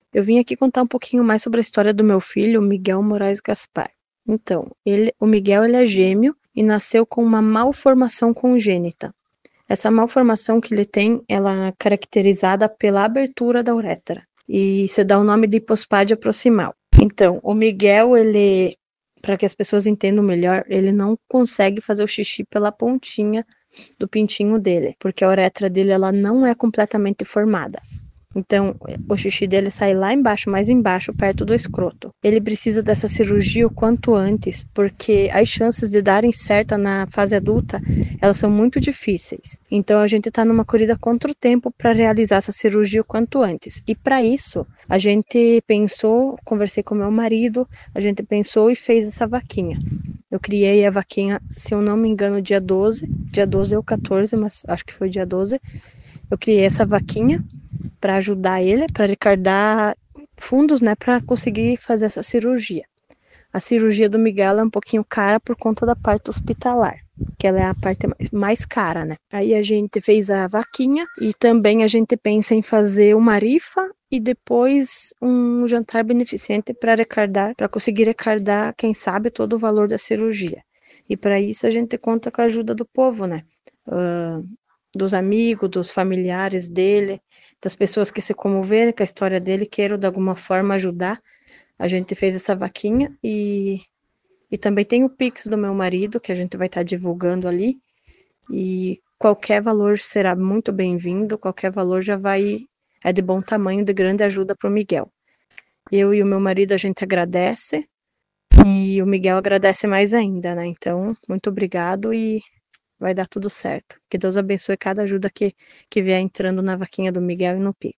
Eu vim aqui contar um pouquinho mais sobre a história do meu filho, Miguel Moraes Gaspar. Então, o Miguel ele é gêmeo e nasceu com uma malformação congênita. Essa malformação que ele tem, ela é caracterizada pela abertura da uretra e se dá o nome de hipospádia proximal. Então, o Miguel, ele, para que as pessoas entendam melhor, ele não consegue fazer o xixi pela pontinha do pintinho dele, porque a uretra dele ela não é completamente formada. Então, o xixi dele sai lá embaixo, mais embaixo, perto do escroto. Ele precisa dessa cirurgia o quanto antes, porque as chances de darem certo na fase adulta, elas são muito difíceis. Então, a gente está numa corrida contra o tempo para realizar essa cirurgia o quanto antes. E para isso, a gente pensou, conversei com meu marido, a gente pensou e fez essa vaquinha. Eu criei a vaquinha, se eu não me engano, dia 12 ou 14, mas acho que foi dia 12. Eu criei essa vaquinha para ajudar ele, para arrecadar fundos, né, para conseguir fazer essa cirurgia. A cirurgia do Miguel é um pouquinho cara por conta da parte hospitalar, que ela é a parte mais cara, né? Aí a gente fez a vaquinha e também a gente pensa em fazer uma rifa e depois um jantar beneficente para arrecadar, para conseguir arrecadar, quem sabe, todo o valor da cirurgia. E para isso a gente conta com a ajuda do povo, né? Dos amigos, dos familiares dele, das pessoas que se comoveram com a história dele, queiram de alguma forma ajudar. A gente fez essa vaquinha e também tem o Pix do meu marido, que a gente vai estar divulgando ali. E qualquer valor será muito bem-vindo, qualquer valor já vai, é de bom tamanho, de grande ajuda para o Miguel. Eu e o meu marido, a gente agradece, e o Miguel agradece mais ainda, né? Então, muito obrigado e vai dar tudo certo. Que Deus abençoe cada ajuda que vier entrando na vaquinha do Miguel e no Pix.